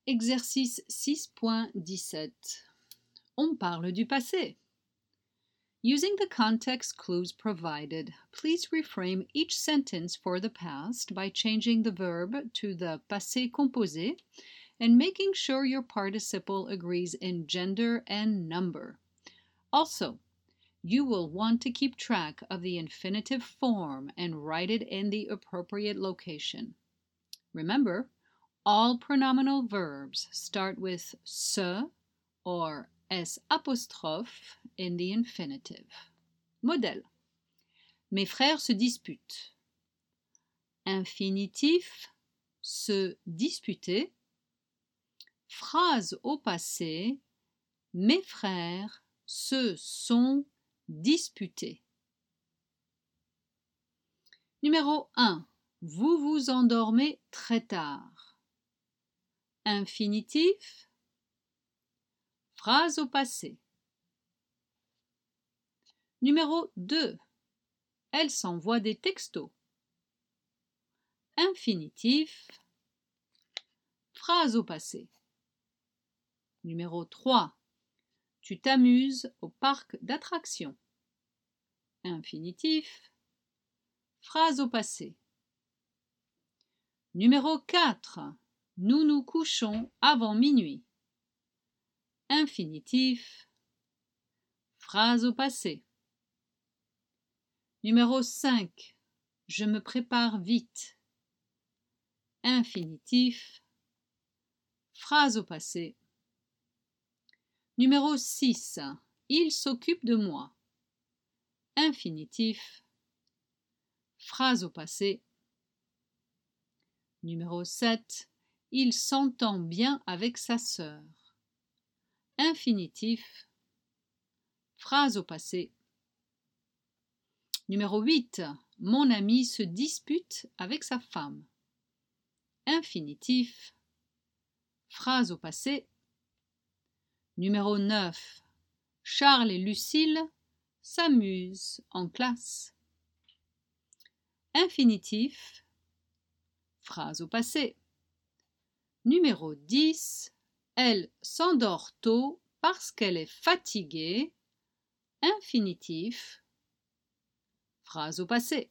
Exercice 6.17. On parle du passé. Using the context clues provided, please reframe each sentence for the past by changing the verb to the passé composé and making sure your participle agrees in gender and number. Also, you will want to keep track of the infinitive form and write it in the appropriate location. Remember, all pronominal verbs start with se or s apostrophe in the infinitive. Modèle. Mes frères se disputent. Infinitif, se disputer. Phrase au passé. Mes frères se sont disputés. Numéro 1. Vous vous endormez très tard. Infinitif. Phrase au passé. Numéro 2. Elle s'envoie des textos. Infinitif. Phrase au passé. Numéro 3. Tu t'amuses au parc d'attractions. Infinitif. Phrase au passé. Numéro 4. Nous nous couchons avant minuit. Infinitif. Phrase au passé. Numéro 5. Je me prépare vite. Infinitif. Phrase au passé. Numéro 6. Il s'occupe de moi. Infinitif. Phrase au passé. Numéro 7. Il s'entend bien avec sa sœur. Infinitif. Phrase au passé. Numéro 8. Mon ami se dispute avec sa femme. Infinitif. Phrase au passé. Numéro 9. Charles et Lucille s'amusent en classe. Infinitif. Phrase au passé. Numéro 10. Elle s'endort tôt parce qu'elle est fatiguée. Infinitif. Phrase au passé.